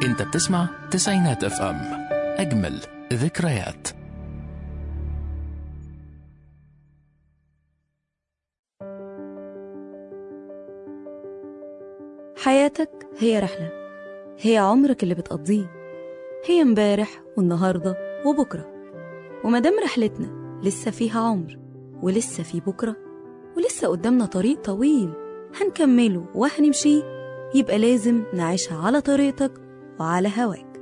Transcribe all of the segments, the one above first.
انت بتسمع تسعينات اف ام، اجمل ذكريات. حياتك هي رحلة، هي عمرك اللي بتقضيه، هي امبارح والنهاردة وبكرة. ومادام رحلتنا لسه فيها عمر ولسه في بكرة ولسه قدامنا طريق طويل هنكمله وهنمشيه، يبقى لازم نعيشها على طريقتك وعلى هواك.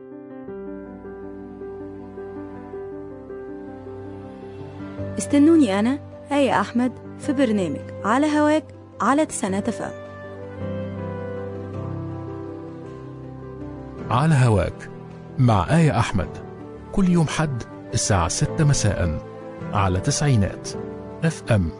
استنوني أنا آية أحمد في برنامج على هواك على تسعينات اف ام. على هواك مع آية أحمد، كل يوم حد الساعة 6 مساء على تسعينات اف ام.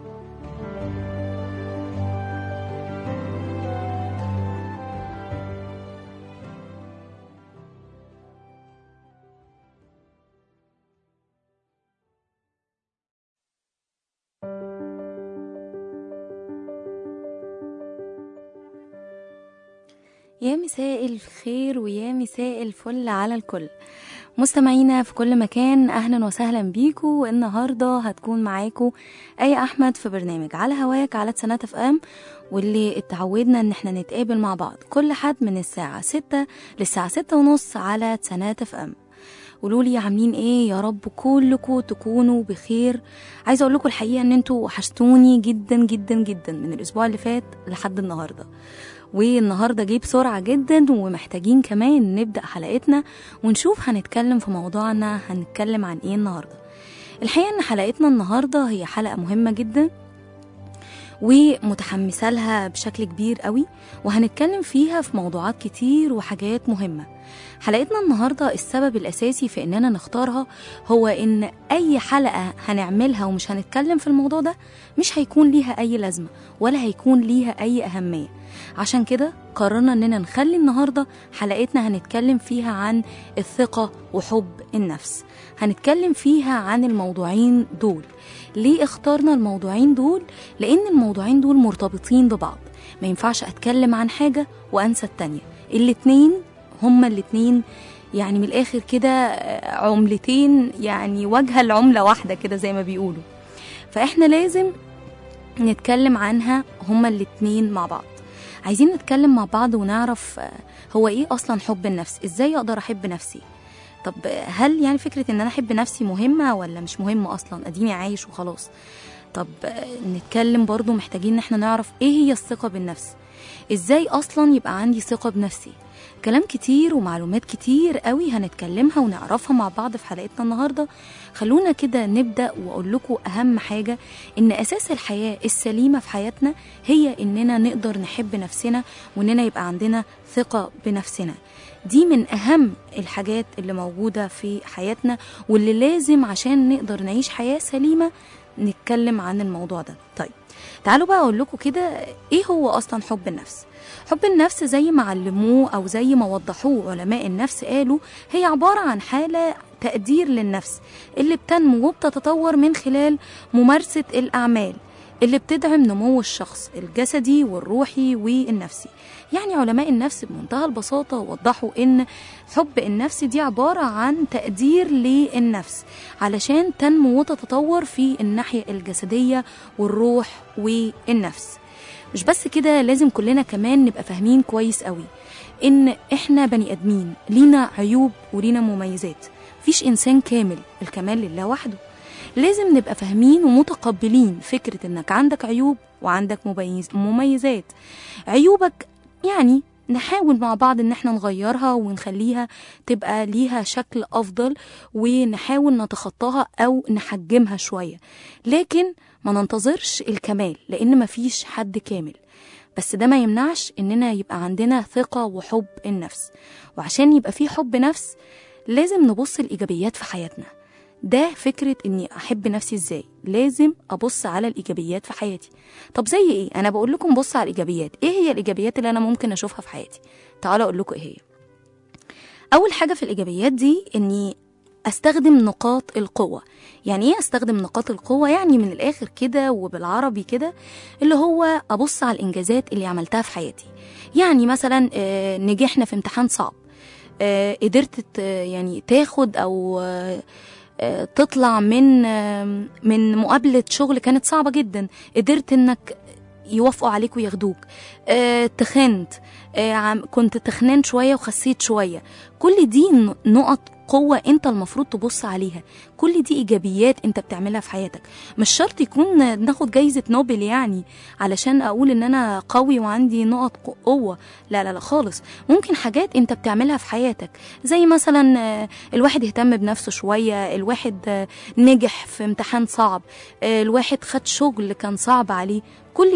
يا مساء الخير ويا مساء الفل على الكل مستمعينا في كل مكان، أهلا وسهلا بيكو. النهاردة هتكون معاكو آية أحمد في برنامج على هواك على تسعينات اف ام، واللي اتعودنا ان احنا نتقابل مع بعض كل حد من الساعة 6 للساعة 6:30 على تسعينات اف ام. قولولي عاملين ايه؟ يا رب كلكم تكونوا بخير. عايزة اقول لكم الحقيقة ان انتوا وحشتوني جدا جدا جدا من الاسبوع اللي فات لحد النهاردة، والنهاردة جه بسرعة جدا، ومحتاجين كمان نبدأ حلقتنا ونشوف هنتكلم في موضوعنا. هنتكلم عن ايه النهاردة؟ الحقيقة ان حلقتنا النهاردة هي حلقة مهمة جدا ومتحمسة لها بشكل كبير قوي، وهنتكلم فيها في موضوعات كتير وحاجات مهمة. حلقتنا النهاردة السبب الأساسي في إننا نختارها هو إن أي حلقة هنعملها ومش هنتكلم في الموضوع ده مش هيكون ليها أي لازمة ولا هيكون ليها أي أهمية. عشان كده قررنا إننا نخلي النهاردة حلقتنا هنتكلم فيها عن الثقة وحب النفس. هنتكلم فيها عن الموضوعين دول. ليه اخترنا الموضوعين دول؟ لأن الموضوعين دول مرتبطين ببعض، ما ينفعش أتكلم عن حاجة وأنسى التانية. هما الاتنين يعني من الآخر كده عملتين، يعني وجه العملة واحدة كده زي ما بيقولوا. فإحنا لازم نتكلم عنها هما الاتنين مع بعض. عايزين نتكلم مع بعض ونعرف هو إيه أصلا حب النفس، إزاي أقدر أحب نفسي. طب هل يعني فكرة إن أنا أحب نفسي مهمة ولا مش مهمة أصلا؟ أديني عايش وخلاص. طب نتكلم برضو، محتاجين إن احنا نعرف إيه هي الثقة بالنفس، إزاي أصلا يبقى عندي ثقة بنفسي. كلام كتير ومعلومات كتير قوي هنتكلمها ونعرفها مع بعض في حلقتنا النهاردة. خلونا كده نبدأ وأقول لكم أهم حاجة، إن أساس الحياة السليمة في حياتنا هي إننا نقدر نحب نفسنا وإننا يبقى عندنا ثقة بنفسنا. دي من أهم الحاجات اللي موجودة في حياتنا، واللي لازم عشان نقدر نعيش حياة سليمة نتكلم عن الموضوع ده. طيب تعالوا بقى أقول لكم كده إيه هو أصلا حب النفس. حب النفس زي ما علموه أو زي ما وضحوه علماء النفس، قالوا هي عبارة عن حالة تقدير للنفس اللي بتنمو وبتتطور من خلال ممارسة الأعمال اللي بتدعم نمو الشخص الجسدي والروحي والنفسي. يعني علماء النفس بمنتهى البساطة وضحوا إن حب النفس دي عبارة عن تقدير للنفس علشان تنمو وتتطور في الناحية الجسدية والروح والنفس. مش بس كده، لازم كلنا كمان نبقى فاهمين كويس قوي إن إحنا بني أدمين، لينا عيوب ولينا مميزات. مفيش إنسان كامل، الكمال لله وحده. لازم نبقى فاهمين ومتقبلين فكرة إنك عندك عيوب وعندك مميزات. عيوبك يعني نحاول مع بعض إن احنا نغيرها ونخليها تبقى ليها شكل أفضل، ونحاول نتخطاها أو نحجمها شوية، لكن ما ننتظرش الكمال لأن مفيش حد كامل. بس ده ما يمنعش إننا يبقى عندنا ثقة وحب النفس. وعشان يبقى في حب نفس لازم نبص الإيجابيات في حياتنا. ده فكرة إني أحب نفسي إزاي؟ لازم أبص على الإيجابيات في حياتي. طب زي إيه؟ أنا بقول لكم بص على الإيجابيات. إيه هي الإيجابيات اللي أنا ممكن أشوفها في حياتي؟ تعالوا أقول لكم إيه هي. أول حاجة في الإيجابيات دي إني أستخدم نقاط القوة. يعني إيه أستخدم نقاط القوة؟ يعني من الآخر كده وبالعربي كده اللي هو أبص على الإنجازات اللي عملتها في حياتي. يعني مثلا نجحنا في امتحان صعب، قدرت يعني تاخد أو تطلع من مقابلة شغل كانت صعبة جدا، قدرت انك يوافقوا عليك وياخدوك. تخنت، كنت تخنان شوية وخسيت شوية. كل دي نقط قوة انت المفروض تبص عليها، كل دي ايجابيات انت بتعملها في حياتك. مش شرط يكون ناخد جايزة نوبل يعني علشان اقول ان انا قوي وعندي نقط قوة، لا لا لا خالص. ممكن حاجات انت بتعملها في حياتك، زي مثلا الواحد يهتم بنفسه شوية، الواحد نجح في امتحان صعب، الواحد خد شغل كان صعب عليه. كل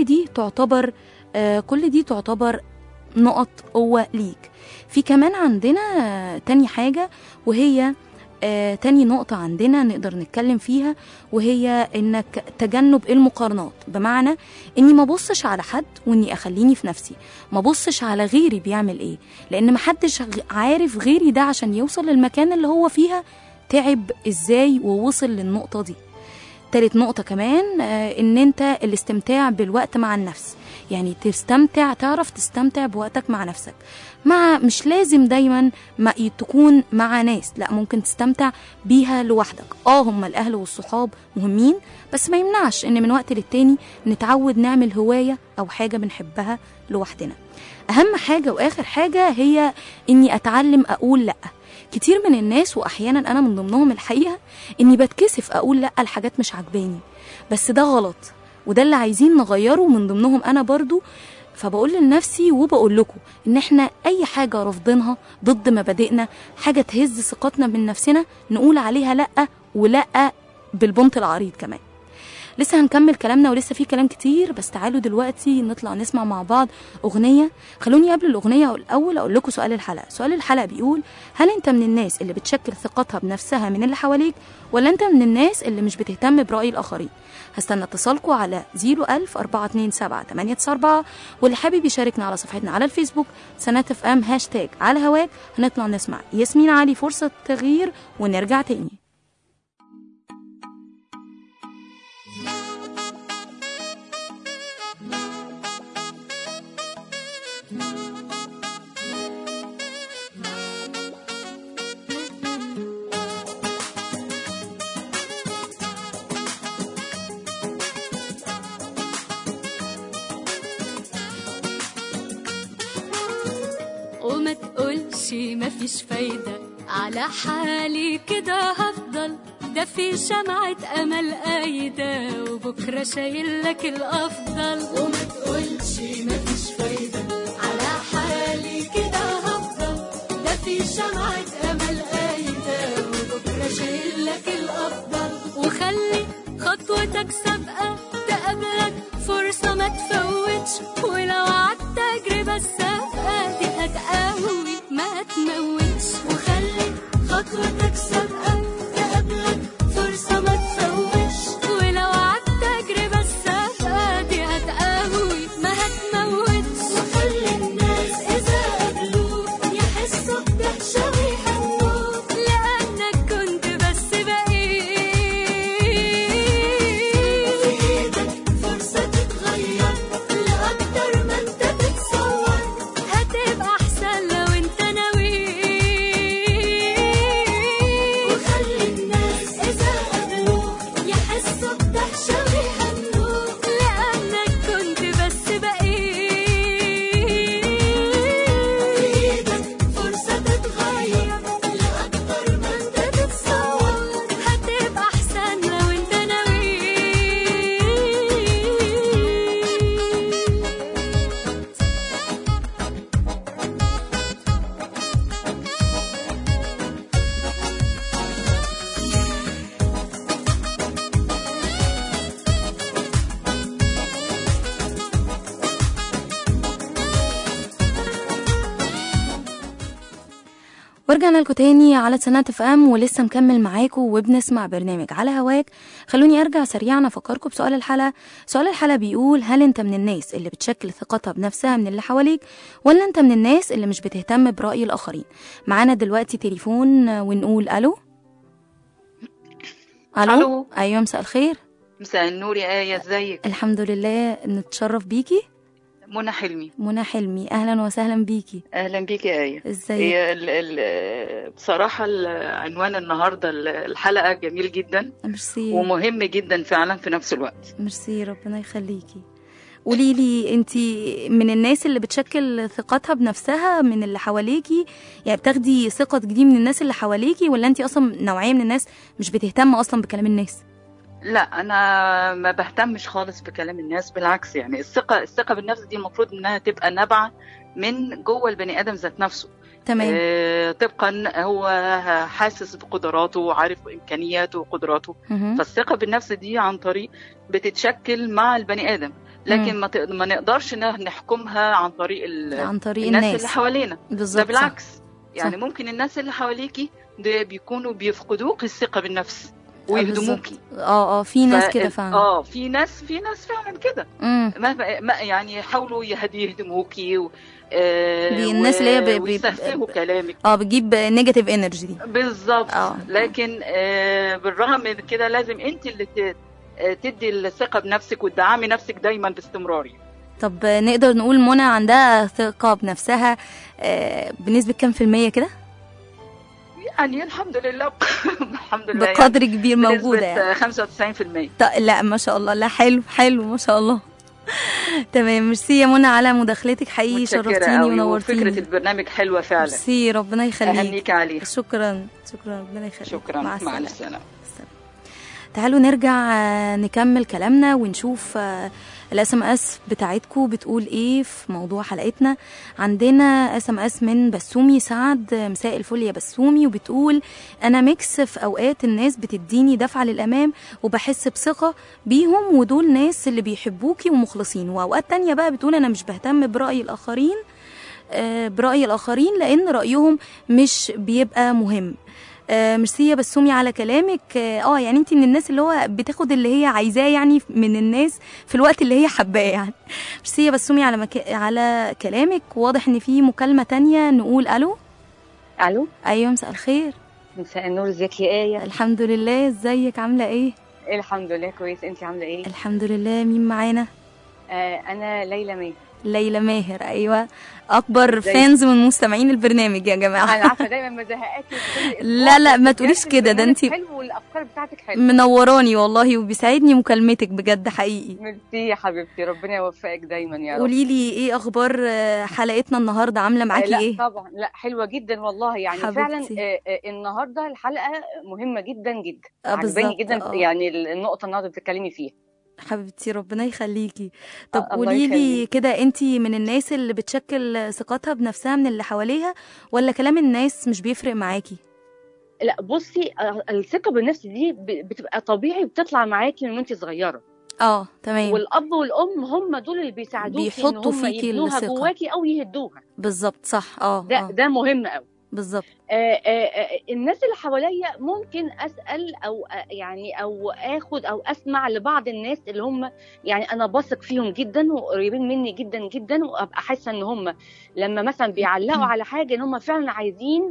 دي تعتبر نقط قوة ليك. في كمان عندنا تاني حاجة، وهي تاني نقطة عندنا نقدر نتكلم فيها، وهي انك تجنب المقارنات. بمعنى اني ما بصش على حد واني اخليني في نفسي، ما بصش على غيري بيعمل ايه، لان محدش عارف غيري ده عشان يوصل للمكان اللي هو فيها تعب ازاي ووصل للنقطة دي. تالت نقطة كمان ان انت الاستمتاع بالوقت مع النفس، يعني تعرف تستمتع بوقتك مع نفسك. مش لازم دايما ما تكون مع ناس، لا ممكن تستمتع بيها لوحدك. هم الاهل والصحاب مهمين، بس ما يمنعش ان من وقت للتاني نتعود نعمل هواية او حاجة بنحبها لوحدنا. اهم حاجة واخر حاجة هي اني اتعلم اقول لا. كتير من الناس واحيانا انا من ضمنهم الحقيقة اني بتكسف اقول لا لحاجات مش عجباني، بس ده غلط، وده اللي عايزين نغيره من ضمنهم انا برضو. فبقول لنفسي وبقول لكم ان احنا اي حاجة رافضينها ضد مبادئنا، حاجة تهز ثقتنا من نفسنا، نقول عليها لا، ولا بالبنط العريض كمان. لسه هنكمل كلامنا ولسه في كلام كتير، بس تعالوا دلوقتي نطلع نسمع مع بعض أغنية. خلوني قبل الأغنية الأول أقول لكم سؤال الحلقة بيقول: هل أنت من الناس اللي بتشكل ثقتها بنفسها من اللي حواليك، ولا أنت من الناس اللي مش بتهتم برأي الآخرين؟ هستنى اتصالكم على 010427894، واللي حابب يشاركنا على صفحتنا على الفيسبوك سنات اف ام #على هواك. هنطلع نسمع ياسمين علي فرصة تغيير ونرجع تاني. وما تقولش مفيش فايدة، على حالي كده هفضل، ده في شمعة أمل قايدة وبكرة شايلك الأفضل. وما تقولش مفيش فايدة، على حالي كده هفضل، ده في شمعة أمل قايدة وبكرة شايلك الأفضل. وخلي خطوتك سابقة تقابلك فرصة ما تفوتش، ولو عدت تجربة السابقة دي هتقوي ما تموتش. وخلي خطوتك سابقة تقابلك فرصة ما تفوتش، ولو عدت تجربة السابقة دي هتقوي ما هتموتش. وخلي الناس إذا قابلوك يحسوا بدهشة ويهنوك، لأنك كنت بس بقيت في إيدك فرصة تتغير لأكتر ما أنت تتصور، هتبقى أحسن لو أنت ناوي. وخلي الناس إذا قابلوك يحسوا بدهشة ويهنوك، لأنك كنت بس بقيت في إيدك فرصة تتغير لأكتر ما أنت تتصور، هتبقى أحسن لو أنت ناوي. ورجعنا لكم تاني على سنات اف ام، ولسه مكمل معاكم وبنسمع برنامج على هواك. خلوني ارجع سريعا افكركم بسؤال الحلقه. سؤال الحلقه بيقول: هل انت من الناس اللي بتشكل ثقتها بنفسها من اللي حواليك، ولا انت من الناس اللي مش بتهتم برأي الاخرين؟ معانا دلوقتي تليفون ونقول الو. ألو. ايوه مساء الخير. مساء النور يا آية، ازيك؟ الحمد لله، نتشرف بيكي. منى حلمي. منى حلمي، اهلا وسهلا بيكي. اهلا بيكي يا ايه. ازيك؟ هي بصراحه عنوان النهارده الحلقه جميل جدا ميرسي. ومهم جدا فعلا في نفس الوقت. ميرسي، ربنا يخليكي. قولي لي، انت من الناس اللي بتشكل ثقتها بنفسها من اللي حواليكي؟ يعني بتاخدي ثقتك دي من الناس اللي حواليكي، ولا انت اصلا نوعيه من الناس مش بتهتم اصلا بكلام الناس؟ لا، انا ما بهتمش خالص بكلام الناس، بالعكس. يعني الثقه بالنفس دي المفروض انها تبقى نابعه من جوه البني ادم ذات نفسه. تمام. طبقا هو حاسس بقدراته وعارف امكانياته وقدراته. فالثقه بالنفس دي عن طريق بتتشكل مع البني ادم، لكن ما نقدرش نحكمها عن طريق الناس اللي حوالينا. بالظبط. ده بالعكس. يعني ممكن الناس اللي حواليكي ده بيكونوا بيفقدوك الثقه بالنفس ويهدموكي. في ناس كده فعلا. في ناس فعلا كده. يعني يحاولوا يهدموكي الناس اللي هي بيستهزئوا كلامك. بتجيب نيجاتيف انرجي دي. بالظبط. لكن بالرغم من كده لازم انت اللي تدي الثقه بنفسك وتدعمي نفسك دايما باستمرار. طب نقدر نقول منى عندها ثقه بنفسها بنسبه كام في المية كده؟ يعني الحمد لله الحمد لله بقدر يعني كبير موجودة، يعني 95%. لا ما شاء الله. لا حلو ما شاء الله. تمام. ميرسي يا منى على مداخلتك، حقيقي شرفتيني ونورتيني. فكرة البرنامج حلوة فعلا. ميرسي، ربنا يخليك. أهنيك عليه. شكرا ربنا يخليك. شكرا. مع السلامة. تعالوا نرجع نكمل كلامنا ونشوف الSMS بتاعتكم بتقول ايه في موضوع حلقتنا. عندنا SMS من بسومي سعد. مساء الفل يا بسومي. وبتقول انا ميكس، في اوقات الناس بتديني دفعة للامام وبحس بثقة بيهم، ودول ناس اللي بيحبوكي ومخلصين. واوقات تانية بقى بتقول انا مش بهتم برأي الاخرين لان رأيهم مش بيبقى مهم. ميرسي يا بسومي على كلامك. يعني انت من الناس اللي هو بتاخد اللي هي عايزاه يعني من الناس في الوقت اللي هي حباه يعني. ميرسي يا بسومي على كلامك. واضح ان في مكالمة تانية. نقول الو. ايوه، مساء الخير. مساء النور. ازيك يا آية؟ الحمد لله. ازيك؟ عاملة ايه؟ الحمد لله كويس. انت عاملة ايه؟ الحمد لله. مين معانا؟ انا ليلى ماهر. ايوه، اكبر فانز من مستمعين البرنامج يا جماعه. انا عارفه دايما مزهقاكي. لا ما تقوليش كده، ده انت حلو والافكار بتاعتك حلوه، منوراني والله، وبيسعدني مكالمتك بجد حقيقي. ميرسي يا حبيبتي، ربنا يوفقك دايما يا رب. قولي لي ايه اخبار حلقتنا النهارده؟ عامله معاكي ايه؟ طبعا لا حلوه جدا والله يعني حبيبتي. فعلا النهارده الحلقه مهمه جدا جدا، عجباني جدا. يعني النقطه النهارده بتتكلمي فيها حبيبتي، ربنا يخليكي. طب قولي لي كده، انتي من الناس اللي بتشكل ثقتها بنفسها من اللي حواليها، ولا كلام الناس مش بيفرق معاكي؟ لا بصي، الثقه بالنفس دي بتبقى طبيعي، بتطلع معاكي من وانت صغيره. تمام. والاب والام هم دول اللي بيساعدوكي بيحطوا فيكي يبنوها جواكي او يهدوها. بالظبط، صح. ده مهم قوي. بالظبط. الناس اللي حواليا ممكن اسال او اخد او اسمع لبعض الناس اللي هم يعني انا بثق فيهم جدا وقريبين مني جدا جدا، وابقى حاسه ان هم لما مثلا بيعلقوا على حاجه ان هم فعلا عايزين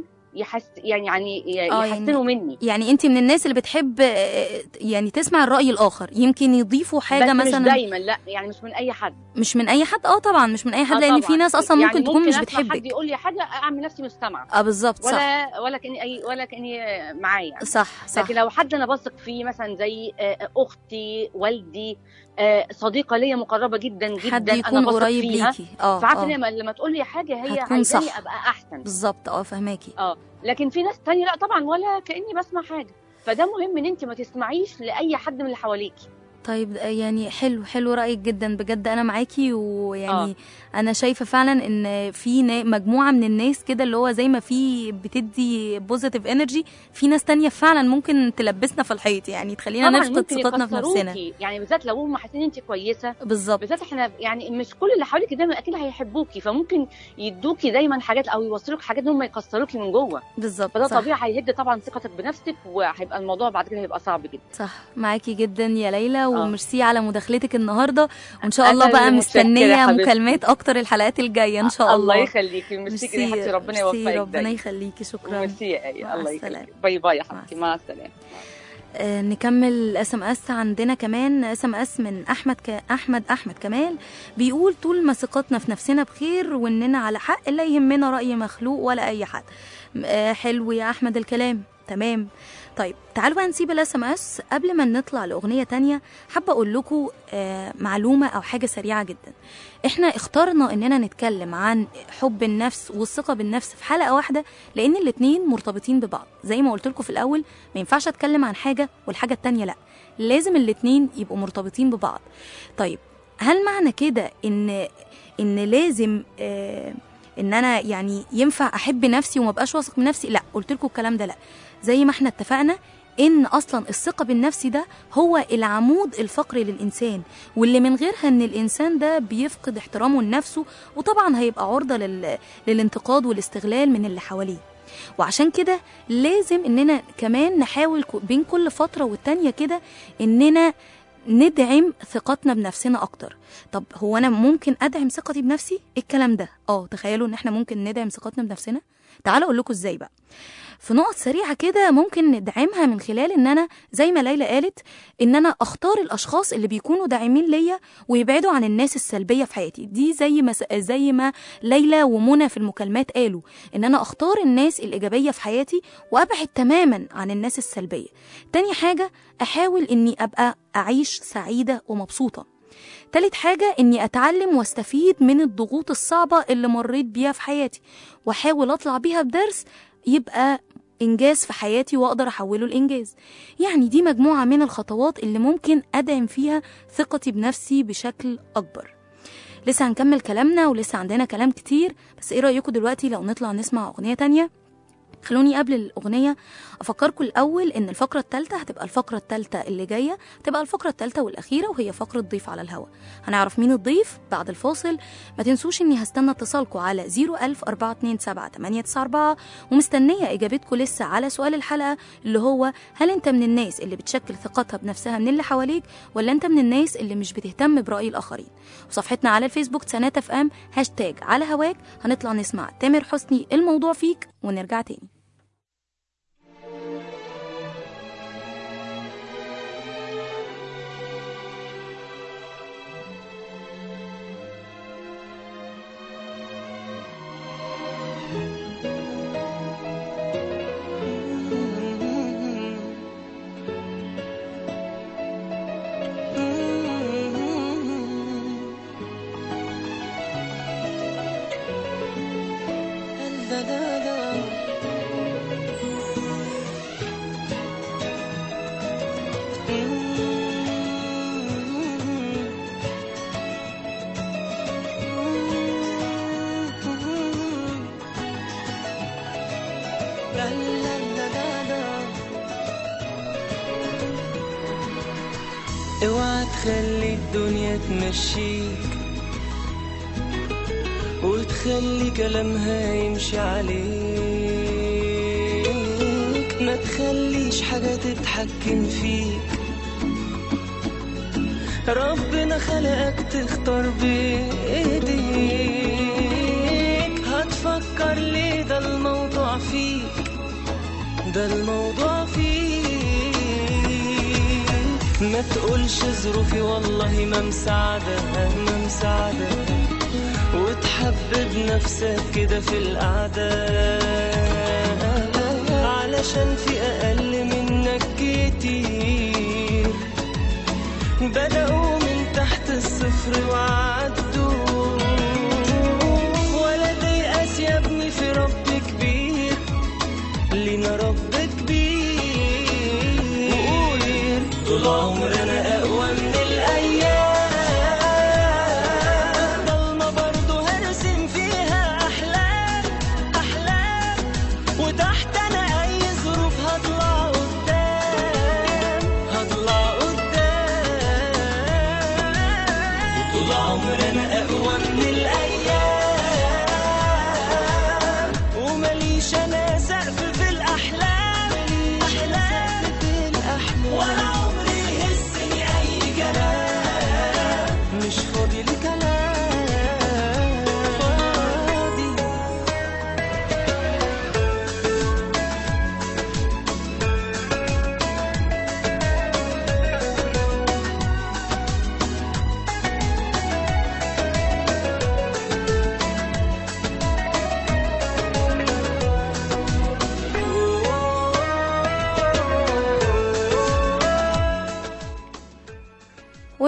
يحسنوا مني. يعني انت من الناس اللي بتحب يعني تسمع الرأي الآخر، يمكن يضيفوا حاجة بس مثلا. مش دايما، لا يعني مش من اي حد. طبعا مش من اي حد، لان في ناس اصلا يعني ممكن تكون مش بتحبك. حد يقول لي حاجه اعمل نفسي مستمعه. بالظبط، صح. ولا كاني معايا يعني. صح. لكن لو حد انا بثق فيه مثلا زي اختي، والدي، صديقه ليا مقربه جدا جدا، حد يكون انا قريب فيها ليكي، فعارفه لما تقول لي حاجه هي عايزاني ابقى احسن. بالظبط. فهماكي. لكن في ناس تانية لا طبعا، ولا كاني بسمع حاجه. فده مهم ان انت ما تسمعيش لاي حد من اللي حواليكي. طيب يعني حلو رأيك جدا بجد، انا معاكي. ويعني انا شايفه فعلا ان في مجموعه من الناس كده اللي هو زي ما في بتدي بوزيتيف انرجي، في ناس تانية فعلا ممكن تلبسنا في الحيط، يعني تخلينا نفقد ثقتنا في نفسنا. يعني بالذات لو هم حاسين انت كويسه. بالظبط. بالذات احنا يعني مش كل اللي حواليك دايما اكيد هيحبوكي، فممكن يدوكي دايما حاجات او يوصلوك حاجات ان هم يكسروكي من جوه. بالظبط. فده طبيعي هيهد طبعا ثقتك بنفسك، وهيبقى الموضوع بعد كده هيبقى صعب جدا. صح، معاكي جدا يا ليلى. وميرسي على مداخلتك النهارده، وان شاء الله بقى مستنيه مكالمات اكتر الحلقات الجايه ان شاء الله. الله يخليكي. ميرسي يا حبيبتي، ربنا يوفقك. ربنا يخليكي. شكرا. ميرسي يا ايه. الله يخليكي. باي باي يا حبيبتي، مع السلامه. نكمل SMS. عندنا كمان SMS من أحمد كمال، بيقول طول ما ثقتنا في نفسنا بخير وإننا على حق لا يهمنا رأي مخلوق ولا أي حد. حلو يا أحمد الكلام، تمام. طيب تعالوا بقى نسيب SMS. قبل ما نطلع لأغنية تانية حابة أقول لكم معلومة أو حاجة سريعة جدا. إحنا اخترنا إننا نتكلم عن حب النفس والثقة بالنفس في حلقة واحدة لأن الاتنين مرتبطين ببعض. زي ما قلت لكم في الأول، ما ينفعش أتكلم عن حاجة والحاجة التانية لأ، لازم الاتنين يبقوا مرتبطين ببعض. طيب هل معنى كده إن لازم إن أنا يعني ينفع أحب نفسي وما بقاش واثق من نفسي؟ لأ، قلت لكم الكلام ده لأ. زي ما احنا اتفقنا ان اصلا الثقه بالنفس ده هو العمود الفقري للانسان، واللي من غيرها ان الانسان ده بيفقد احترامه لنفسه، وطبعا هيبقى عرضه للانتقاد والاستغلال من اللي حواليه. وعشان كده لازم اننا كمان نحاول بين كل فتره والتانيه كده اننا ندعم ثقتنا بنفسنا اكتر. طب هو انا ممكن ادعم ثقتي بنفسي؟ الكلام ده تخيلوا ان احنا ممكن ندعم ثقتنا بنفسنا. تعالوا اقول لكم ازاي بقى في نقط سريعة كده ممكن ندعمها، من خلال ان انا زي ما ليلى قالت ان انا اختار الاشخاص اللي بيكونوا داعمين ليا ويبعدوا عن الناس السلبية في حياتي. دي زي ما ليلى ومنى في المكالمات قالوا، ان انا اختار الناس الايجابية في حياتي وابعد تماما عن الناس السلبية. تاني حاجة، احاول اني ابقى اعيش سعيدة ومبسوطة. تالت حاجة، اني اتعلم واستفيد من الضغوط الصعبة اللي مريت بيها في حياتي واحاول اطلع بيها بدرس يبقى إنجاز في حياتي وأقدر أحوله لإنجاز. يعني دي مجموعة من الخطوات اللي ممكن أدعم فيها ثقتي بنفسي بشكل أكبر. لسه هنكمل كلامنا ولسه عندنا كلام كتير، بس إيه رأيكم دلوقتي لو نطلع نسمع أغنية تانية؟ خلوني قبل الأغنية أفكركم الأول إن الفقرة الثالثة هتبقى الفقرة الثالثة اللي جاية، هتبقى الفقرة الثالثة والأخيرة، وهي فقرة ضيف على الهوا. هنعرف مين الضيف بعد الفاصل. ما تنسوش إني هستنى اتصالكم على 010427894، ومستنية إجابتكم لسه على سؤال الحلقة اللي هو: هل أنت من الناس اللي بتشكل ثقتها بنفسها من اللي حواليك، ولا أنت من الناس اللي مش بتهتم برأي الآخرين؟ وصفحتنا على الفيسبوك تسانات FM #على هواك. هنطلع نسمع تامر حسني الموضوع فيك ونرجع تاني. اوعى تخلي الدنيا تمشيك وتخلي كلامها يمشي عليك، ما تخليش حاجة تتحكم فيك. ربنا خلقك تختار بإيديك، هتفكر ليه؟ ده الموضوع فيك، ده الموضوع فيك. ما تقولش ظروفي والله ما مساعدة، ما مساعدة، وتحبب نفسك كده في القعدة، علشان في أقل منك كتير بدأوا من تحت الصفر وعدوا. ولا تيأس يا ابني، في رب كبير، لينا رب كبير. وقول طول عمرنا أقوى من الأيام، ضلمة برضو هرسم فيها أحلام، أحلام، وتحت أنا أي ظروف هطلع قدام، هطلع قدام. طول عمرنا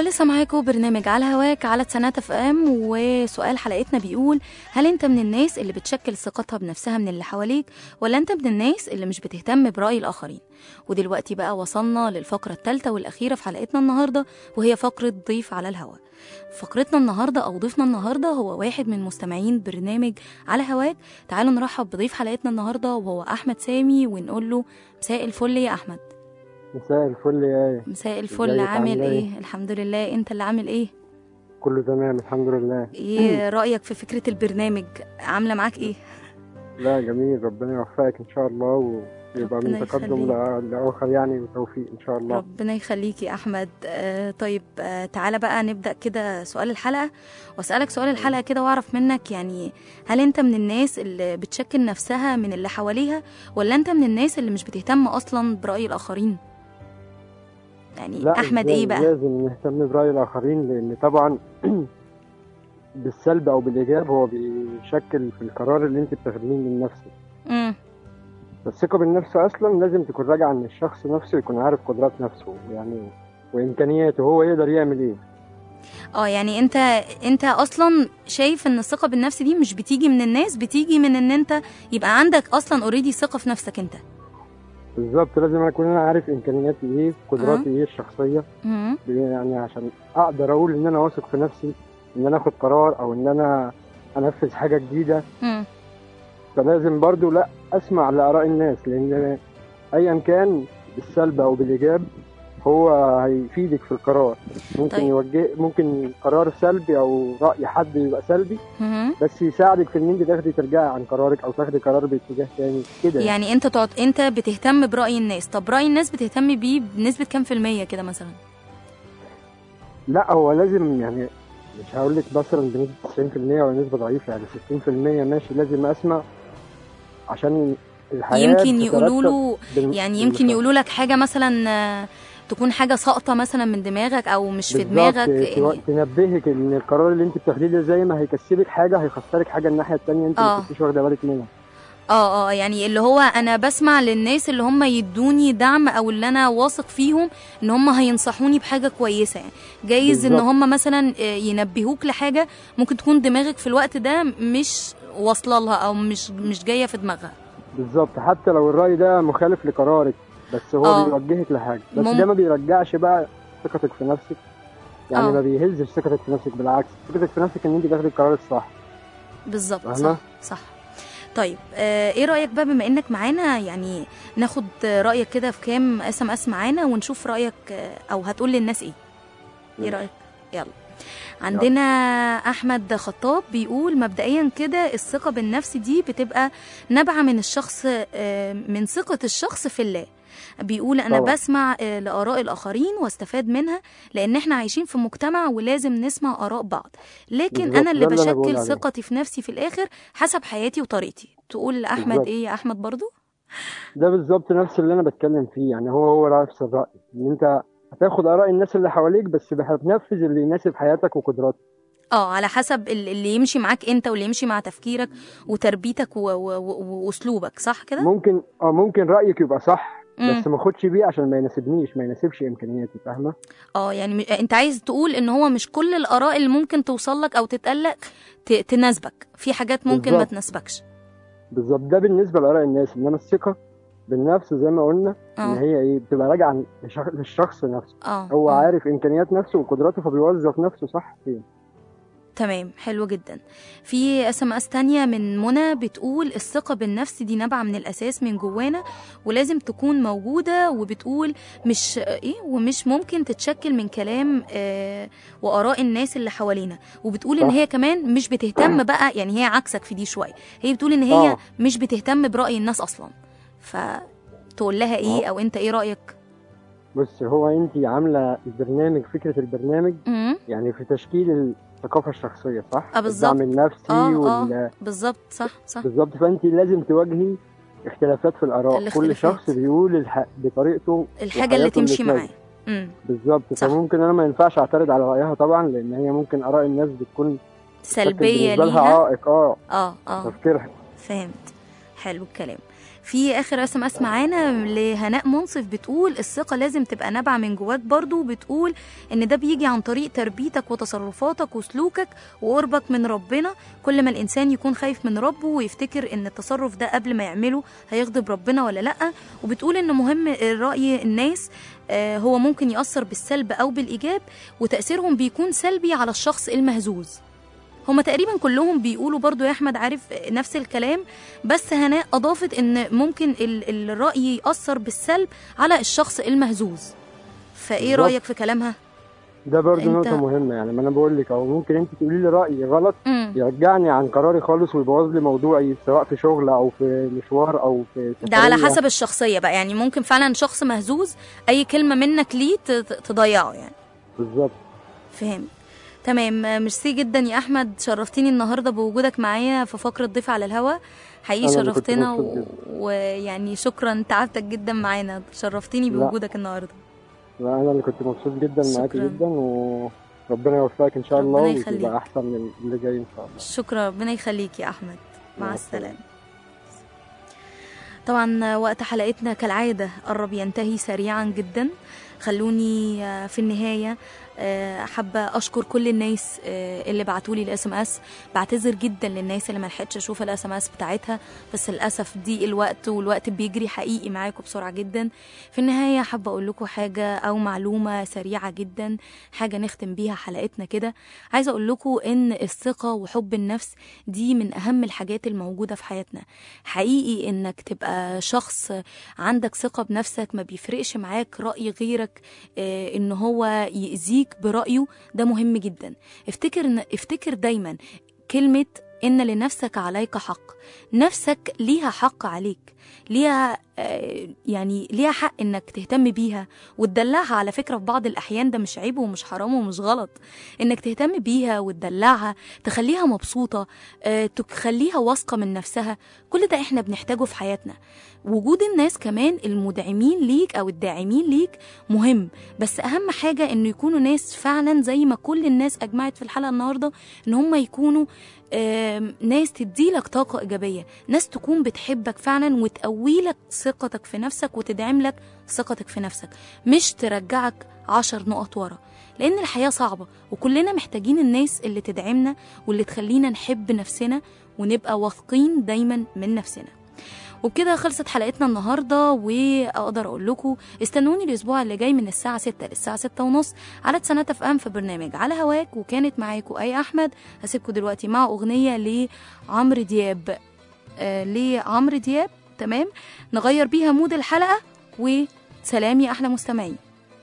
ولسه معاكم برنامج على هواك على تسعينات اف ام. وسؤال حلقتنا بيقول: هل انت من الناس اللي بتشكل ثقتها بنفسها من اللي حواليك، ولا انت من الناس اللي مش بتهتم برأي الآخرين؟ ودلوقتي بقى وصلنا للفقرة الثالثة والأخيرة في حلقتنا النهاردة، وهي فقرة ضيف على الهوا. فقرتنا النهاردة أو ضيفنا النهاردة هو واحد من مستمعين برنامج على هواك. تعالوا نرحب بضيف حلقتنا النهاردة وهو أحمد سامي، ونقول له مساء الفل يا أحمد. مساء الفل يا ايه. مساء الفل، عامل ايه؟ الحمد لله، انت اللي عامل ايه؟ كله تمام الحمد لله. ايه رأيك في فكرة البرنامج؟ عاملة معاك ايه؟ لا جميل، ربنا يوفقك ان شاء الله ويبقى من تقدم لآخر يعني وتوفيق ان شاء الله. ربنا يخليك يا احمد. طيب تعالى بقى نبدأ كده سؤال الحلقة، واسألك سؤال الحلقة كده واعرف منك، يعني هل انت من الناس اللي بتشكل نفسها من اللي حواليها، ولا انت من الناس اللي مش بتهتم اصلا برأي الآخرين؟ يعني لا احمد ايه بقى؟ لازم نهتم برأي الآخرين، لأن طبعا بالسلب أو بالإيجاب هو بيشكل في القرار اللي أنت بتاخديه من نفسك. الثقة بالنفس أصلا لازم تكون راجعة إن الشخص نفسه يكون عارف قدرات نفسه يعني وإمكانياته، هو يقدر يعمل إيه. يعني انت اصلا شايف ان الثقة بالنفس دي مش بتيجي من الناس، بتيجي من ان انت يبقى عندك اصلا اوريدي ثقة في نفسك انت. بالظبط، لازم اكون انا عارف امكانياتي ايه، قدراتي ايه الشخصيه، يعني عشان اقدر اقول ان انا واثق في نفسي ان انا اخد قرار او ان انا انفذ حاجه جديده. فلازم برضو لا اسمع لاراء الناس، لان ايا كان بالسلب او بالايجاب هو هيفيدك في القرار. ممكن طيب. ممكن قرار سلبي او راي حد يبقى سلبي بس يساعدك في ان انت ترجعي عن قرارك او تاخدي قرار باتجاه تاني كده. يعني انت بتهتم براي الناس. طب راي الناس بتهتم بيه بنسبه كام في المية كده مثلا؟ لا هو لازم يعني مش هقول لك مثلا بنسبه 90% ولا نسبه ضعيفه، يعني 60% ماشي لازم اسمع، عشان الحياه يمكن يقولوا له يعني يمكن يقولوا لك حاجه مثلا تكون حاجه ساقطه مثلا من دماغك او مش في دماغك، يعني تنبهك ان القرار اللي انت بتاخديه ده زي ما هيكسبك حاجه هيخسرك حاجه الناحيه الثانيه انت ما كنتيش واخده بالك منها. يعني اللي هو انا بسمع للناس اللي هم يدوني دعم او اللي انا واثق فيهم ان هم هينصحوني بحاجه كويسه. يعني جايز بالزبط. ان هم مثلا ينبهوك لحاجه ممكن تكون دماغك في الوقت ده مش واصله لها او مش جايه في دماغها. بالظبط، حتى لو الراي ده مخالف لقرارك بس هو بيوجهك لحاجه، بس ده ما بيرجعش بقى ثقتك في نفسك، يعني ما بيهزش ثقتك في نفسك، بالعكس ثقتك في نفسك ان انت تاخدي القرار الصح. بالظبط، صح. طيب ايه رايك بقى بما انك معانا، يعني ناخد رايك كده في كام SMS معانا ونشوف رايك او هتقول للناس ايه رايك؟ يلا. عندنا احمد خطاب بيقول: مبدئيا كده الثقه بالنفس دي بتبقى نابعه من الشخص، من ثقه الشخص في الله. بيقول انا طبعا. بسمع لاراء الاخرين واستفاد منها، لان احنا عايشين في مجتمع ولازم نسمع اراء بعض، لكن انا اللي بشكل ثقتي في نفسي في الاخر حسب حياتي وطريقتي. تقول لاحمد بالزبط. ايه يا احمد برضو؟ ده بالظبط نفس اللي انا بتكلم فيه، يعني هو نفس الراي، ان انت هتاخد اراء الناس اللي حواليك بس هتنفذ اللي يناسب حياتك وقدراتك. على حسب اللي يمشي معاك انت واللي يمشي مع تفكيرك وتربيتك واسلوبك، صح كده؟ ممكن رايك يبقى صح بس ما اخدش بيه عشان ما يناسبنيش، ما يناسبش امكانياتي، فاهمه؟ يعني انت عايز تقول ان هو مش كل الاراء اللي ممكن توصل لك او تتقلق تناسبك، في حاجات ممكن بالزبط. ما تناسبكش. بالظبط، ده بالنسبه لاراء الناس، انما الثقه بالنفس زي ما قلنا ان هي بتبقى راجعه للشخص نفسه. هو عارف امكانيات نفسه وقدراته فبيوظف نفسه صح فين. تمام، حلو جدا. في SMS تانية من منى بتقول: الثقة بالنفس دي نابعة من الأساس من جوانا ولازم تكون موجودة، وبتقول ومش ممكن تتشكل من كلام وآراء الناس اللي حوالينا. وبتقول إن هي كمان مش بتهتم بقى، يعني هي عكسك في دي شوية، هي بتقول إن هي مش بتهتم برأي الناس أصلا. فتقول لها إيه أو أنت إيه رأيك؟ بص، هو أنت عاملة البرنامج، فكرة البرنامج يعني في تشكيل الثقافه الشخصيه، صح؟ بالظبط. الدعم النفسي بالظبط، صح بالظبط. فانت لازم تواجهي اختلافات في الاراء، كل شخص بيقول بطريقته الحاجه اللي تمشي معاه. بالظبط. فممكن انا ما ينفعش اعترض على رايها طبعا، لان هي ممكن اراء الناس بتكون سلبيه ليها، عائق تفكيرها. فهمت، حلو الكلام. في اخر SMS معانا لهناء منصف بتقول الثقه لازم تبقى نابعه من جواك برضو، بتقول ان ده بيجي عن طريق تربيتك وتصرفاتك وسلوكك وقربك من ربنا. كل ما الانسان يكون خايف من ربه ويفتكر ان التصرف ده قبل ما يعمله هيغضب ربنا ولا لا. وبتقول ان مهم رأي الناس هو ممكن يأثر بالسلب او بالايجاب، وتأثيرهم بيكون سلبي على الشخص المهزوز. هما تقريبا كلهم بيقولوا برضو يا احمد عارف نفس الكلام، بس هناء اضافت ان ممكن الرأي يأثر بالسلب على الشخص المهزوز. فايه رأيك في كلامها؟ ده برضو نقطة مهمة. يعني ما انا بقول لك اهو، ممكن انت تقولي لي رأي غلط يرجعني عن قراري خالص ويبوظ لي موضوعي، سواء في شغل او في مشوار او في سفرية. ده على حسب الشخصية بقى، يعني ممكن فعلا شخص مهزوز اي كلمة منك ليه تضيعه يعني. بالظبط. فهم. تمام. ميرسي جدا يا احمد، شرفتيني النهارده بوجودك معايا في فقره ضيف على الهوا. حقيقي شرفتنا ويعني شكرا، تعبتك جدا معانا، شرفتيني بوجودك النهارده. لا انا اللي كنت مبسوط جدا معاكي جدا، وربنا يوفقك ان شاء الله وتبقى احسن من اللي جاي ان شاء الله. شكرا، ربنا يخليك يا احمد. مع السلامه. طبعا وقت حلقتنا كالعاده قرب ينتهي سريعا جدا. خلوني في النهايه حابه اشكر كل الناس اللي بعتولي الSMS. بعتذر جدا للناس اللي ما لحقتش اشوف الSMS بتاعتها، بس للاسف دي الوقت والوقت بيجري حقيقي معاكم بسرعه جدا. في النهايه حابه اقول لكم حاجه او معلومه سريعه جدا، حاجه نختم بيها حلقتنا كده. عايزه اقول لكم ان الثقه وحب النفس دي من اهم الحاجات الموجوده في حياتنا. حقيقي انك تبقى شخص عندك ثقه بنفسك، ما بيفرقش معاك راي غيرك ان هو يأذيك برأيه، ده مهم جدا. افتكر دايما كلمة إن لنفسك عليك حق. نفسك ليها حق عليك، ليها يعني ليها حق إنك تهتم بيها وتدلعها. على فكرة في بعض الأحيان ده مش عيب ومش حرام ومش غلط إنك تهتم بيها وتدلعها، تخليها مبسوطة، تخليها واثقة من نفسها. كل ده إحنا بنحتاجه في حياتنا. وجود الناس كمان المدعمين ليك أو الداعمين ليك مهم، بس أهم حاجة إنه يكونوا ناس فعلا زي ما كل الناس أجمعت في الحلقة النهاردة، إن هم يكونوا ناس تديلك طاقة إيجابية، ناس تكون بتحبك فعلا وتقويلك ثقتك في نفسك وتدعم لك ثقتك في نفسك، مش ترجعك 10 نقط ورا. لأن الحياة صعبة وكلنا محتاجين الناس اللي تدعمنا واللي تخلينا نحب نفسنا ونبقى واثقين دايما من نفسنا. وبكده خلصت حلقتنا النهاردة، وأقدر أقول لكم استنوني الأسبوع اللي جاي من الساعة 6 للساعة 6:30 على تسعينات FM في برنامج على هواك. وكانت معاكم أي أحمد. هسيبكم دلوقتي مع أغنية لعمرو دياب تمام، نغير بيها مود الحلقة. وسلام يا أحلى مستمعين.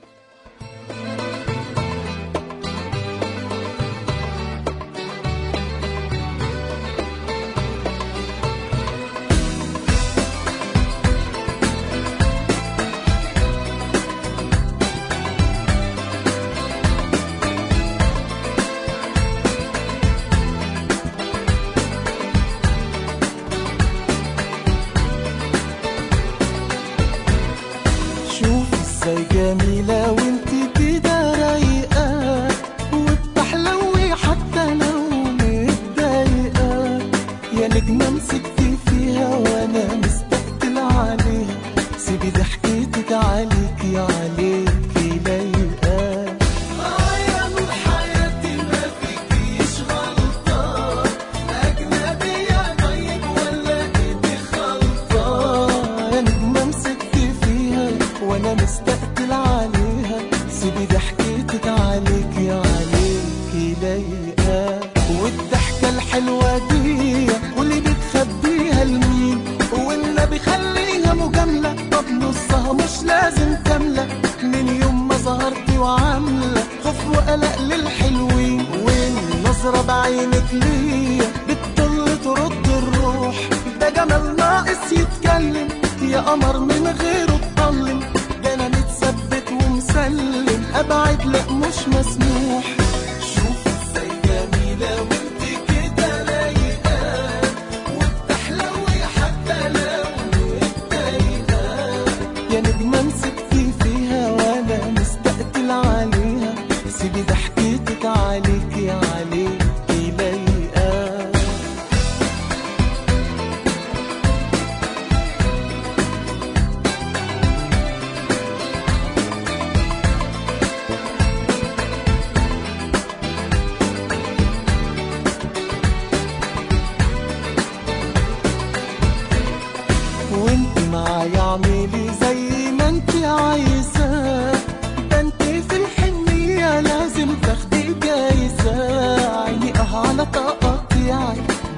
جميلة وانت كده رايقة وبتحلوي حتى لو متضايقة، يا نجمة مسكتي فيها وانا مستقتل عليها، سيبي ضحكتك عليكي عليكي لايقة. يا نور حياتي ما فيكيش غلطة، أجنبية طيب ولا ايدي خلطة، يا نجمة مسكتي فيها وانا مستقتل عليها، سيبي ضحكتك عليكي عليكي لايقة. والضحكة الحلوة دي واللي بتخبيها لمين، والنبي خليها مجاملة، طب نصها مش لازم كاملة، من يوم ما ظهرتي وعاملة خوف وقلق للحلوين، والنظرة بعينك ليا بتطل ترد الروح، ده جمال ناقص يتكلم، يا قمر من غيره تطلم، ده انا متثبت ومسلم، ابعد لا مش مسموح. شوف ازاي جميلة وانت كده لايقة وبتحلوي حتى لو متضايقة، يا نجمة مسكتي فيها وانا مستقتل عليها، سيبي ضحكتك عليكي عليكي لايقة.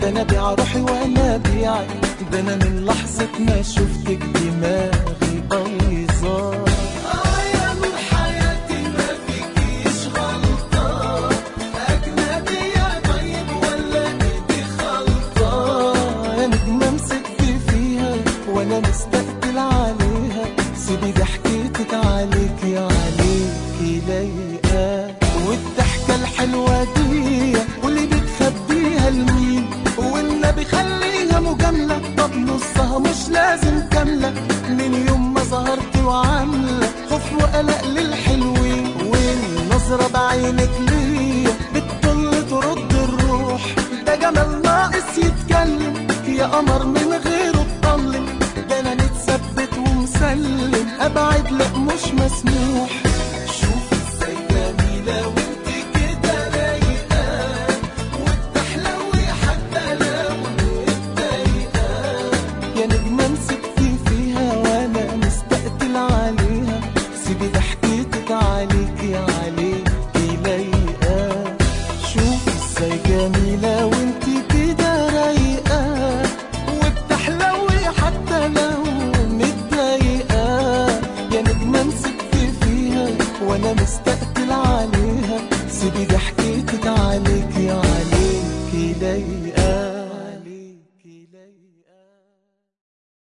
ده انا بيع روحي وانا بيعك، ده انا من لحظة ما شفتك دماغي بايظة. يا نور حياتي ما فيكيش غلطة، أجنبية طيب ولا إيدي خلطة؟ يا نجمة مسكت فيها وأنا مستقتل عليها، سيبي ضحكتك عليكي عليكي لايقة، والضحكة الحلوة دي واللي بتخبيها لمين؟ والنبي خليها مجاملة، طب نصها مش لازم كاملة، من يوم ما ظهرتي وعاملة خوف وقلق للحلوين، والنظرة بعينك ليا بتطل ترد الروح، ده جمال ناقص يتكلم يا قمر من غيره تطلم، ده انا متثبت ومسلم ابعد لك مش مسموح.